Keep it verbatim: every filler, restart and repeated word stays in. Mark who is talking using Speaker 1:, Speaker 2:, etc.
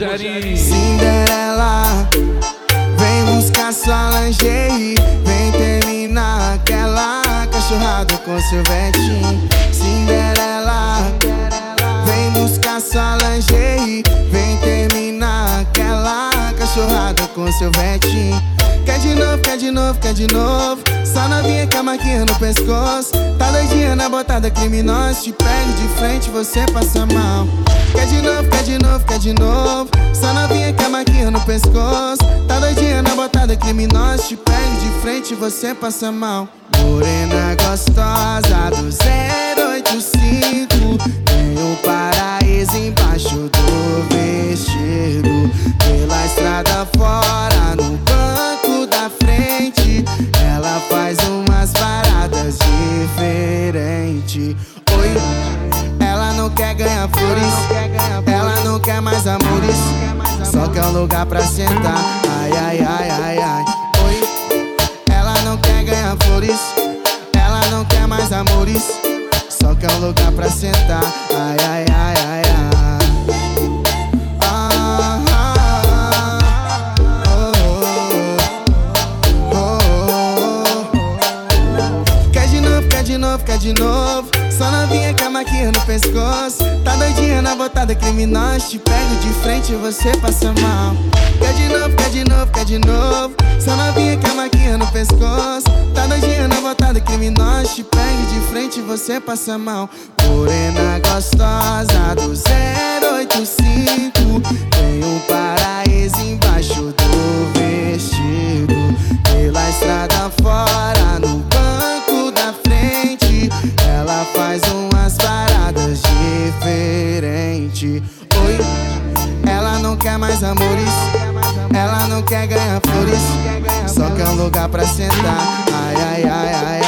Speaker 1: Rogerinho.
Speaker 2: Cinderela, vem buscar sua lingerie, vem terminar aquela cachorrada com seu vetinho. Cinderela, vem buscar sua lingerie, vem terminar aquela cachorrada com seu vetinho. Quer de novo, quer de novo, quer de novo. Só novinha com a marquinha no pescoço. Tá doidinha na botada criminosa. Te pego de frente, você passa mal. Quer de novo, quer de novo, quer de novo. Só novinha com a marquinha no pescoço. Tá doidinha na botada criminosa. Te pego de frente, você passa mal. Morena gostosa do zero oito cinco, tem o paraíso embaixo do vestido. Pela estrada fora, no banco da frente, ela faz umas paradas diferentes. Oi, ela não quer ganhar flores, ela não quer mais amores, só quer um lugar pra sentar. Ai, ai, ai, ai, ai. Oi, ela não quer ganhar flores, ela não quer mais amores, só quer um lugar pra sentar. Ai, ai, ai, ai, ai. Ah, ah, oh, oh, oh, oh. Quer de novo, quer de novo, quer de novo. Só novinha com a maquinha no pescoço. Tá doidinha na botada criminosa. Te pego de frente e você passa mal. Quer de novo, quer de novo, quer de novo. Só novinha com a maquinha no pescoço. Tá doidinha na botada criminosa. Te pego de frente e você passa mal. Morena gostosa do zero oito cinco, tem um paraíso embaixo do vestido. Pela estrada fora, no banco da frente, ela faz umas paradas diferentes. Oi, ela não quer mais amores, ela não quer ganhar flores, só quer um lugar pra sentar. Ai, ai, ai, ai.